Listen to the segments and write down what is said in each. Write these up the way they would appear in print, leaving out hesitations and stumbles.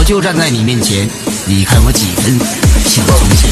就站在你面前，你看我几分像从前。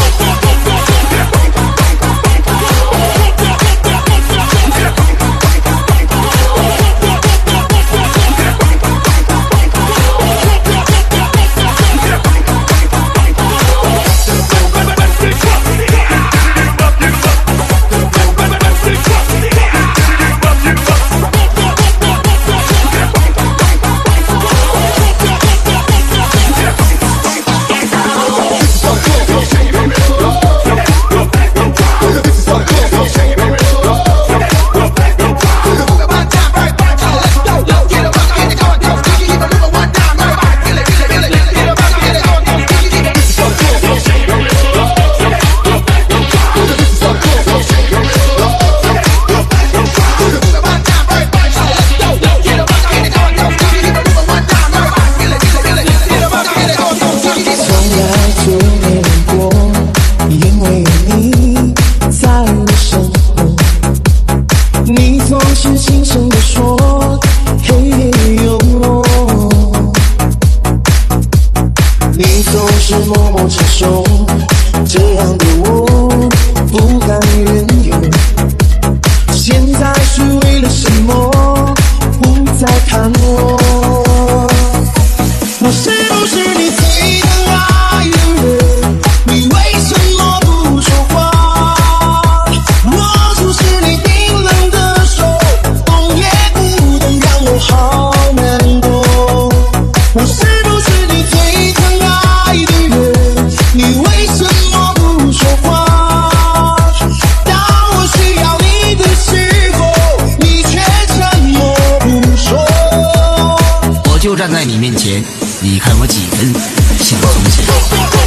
就站在你面前，你看我几分像从前。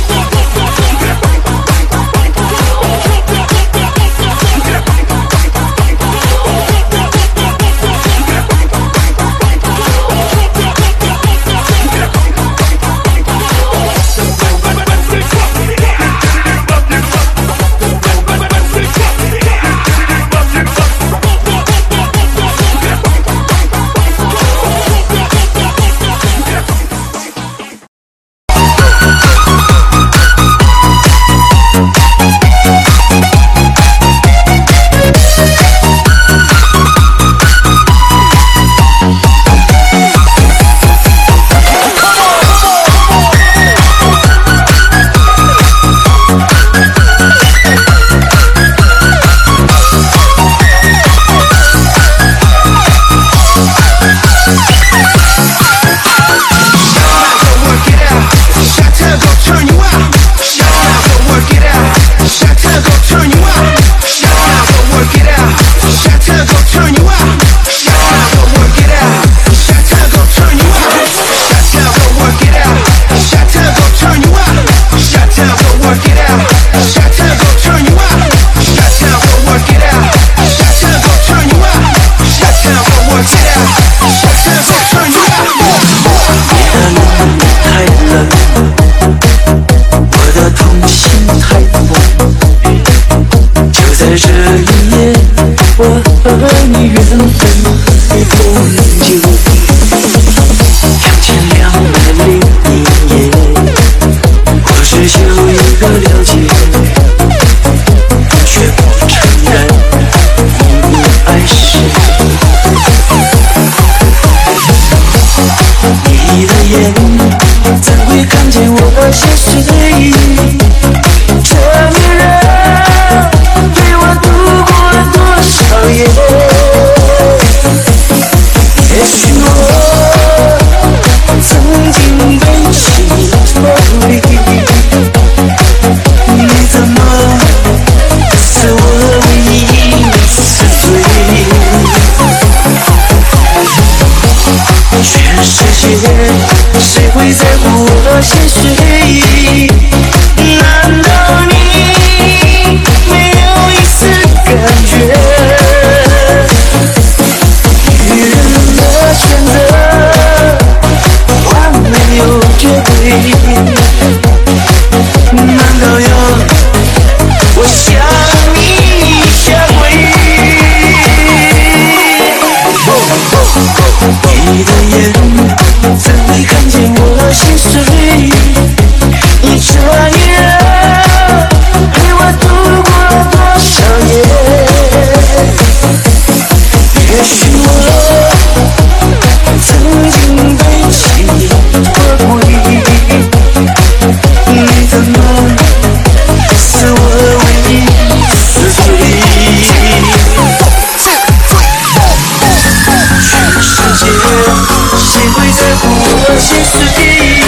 在这一夜，我和你缘分不久，2200夜，或许就一个了解，却不承认你不爱时。你的眼怎会看见我的心碎？这女人陪我度过了多少夜？也许我曾经被情蒙蔽，你怎么是我唯一的死罪？全世界谁会在乎我的心碎？难道你没有一丝感觉？女人的选择完没有绝对，难道要我向你下跪？你的眼怎会看见我心碎？ 心碎。